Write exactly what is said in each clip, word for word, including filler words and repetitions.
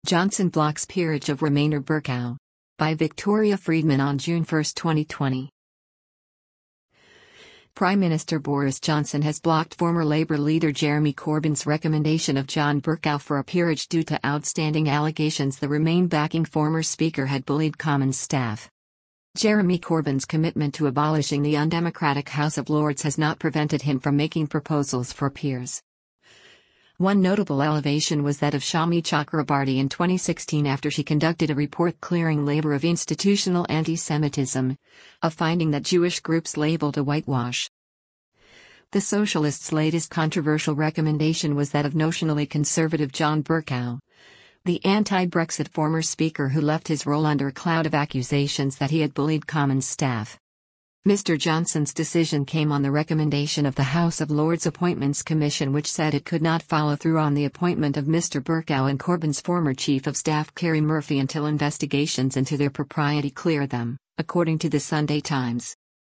Johnson blocks peerage of Remainer Bercow. By Victoria Friedman on June first, twenty twenty. Prime Minister Boris Johnson has blocked former Labour leader Jeremy Corbyn's recommendation of John Bercow for a peerage due to outstanding allegations the Remain backing former Speaker had bullied Commons staff. Jeremy Corbyn's commitment to abolishing the undemocratic House of Lords has not prevented him from making proposals for peers. One notable elevation was that of Shami Chakrabarti in twenty sixteen after she conducted a report clearing Labour of institutional anti-Semitism, a finding that Jewish groups labelled a whitewash. The Socialists' latest controversial recommendation was that of notionally conservative John Bercow, the anti-Brexit former Speaker who left his role under a cloud of accusations that he had bullied Commons staff. Mister Johnson's decision came on the recommendation of the House of Lords Appointments Commission, which said it could not follow through on the appointment of Mister Bercow and Corbyn's former Chief of Staff Kerry Murphy until investigations into their propriety clear them, according to the Sunday Times.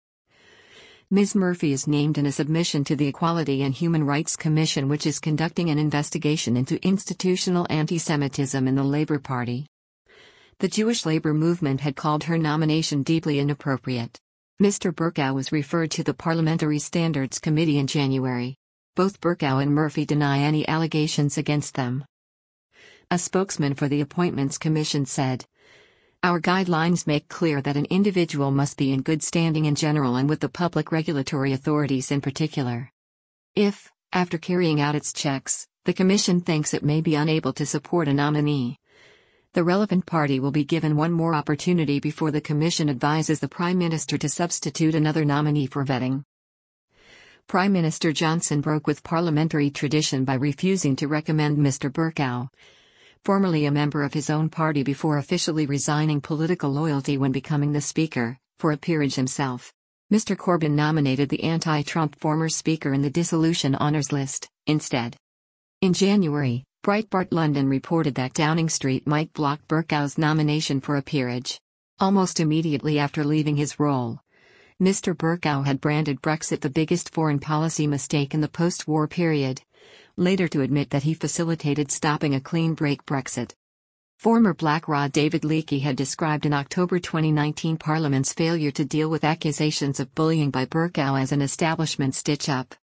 Miz Murphy is named in a submission to the Equality and Human Rights Commission, which is conducting an investigation into institutional anti-Semitism in the Labour Party. The Jewish Labour movement had called her nomination deeply inappropriate. Mister Bercow was referred to the Parliamentary Standards Committee in January. Both Bercow and Murphy deny any allegations against them. A spokesman for the Appointments Commission said, "Our guidelines make clear that an individual must be in good standing in general and with the public regulatory authorities in particular. If, after carrying out its checks, the Commission thinks it may be unable to support a nominee, the relevant party will be given one more opportunity before the Commission advises the Prime Minister to substitute another nominee for vetting." Prime Minister Johnson broke with parliamentary tradition by refusing to recommend Mister Bercow, formerly a member of his own party before officially resigning political loyalty when becoming the Speaker, for a peerage himself. Mister Corbyn nominated the anti-Trump former Speaker in the dissolution honours list, instead. In January, Breitbart London reported that Downing Street might block Bercow's nomination for a peerage. Almost immediately after leaving his role, Mister Bercow had branded Brexit the biggest foreign policy mistake in the post-war period, later to admit that he facilitated stopping a clean break Brexit. Former Blackrock David Leakey had described in October twenty nineteen Parliament's failure to deal with accusations of bullying by Bercow as an establishment stitch-up.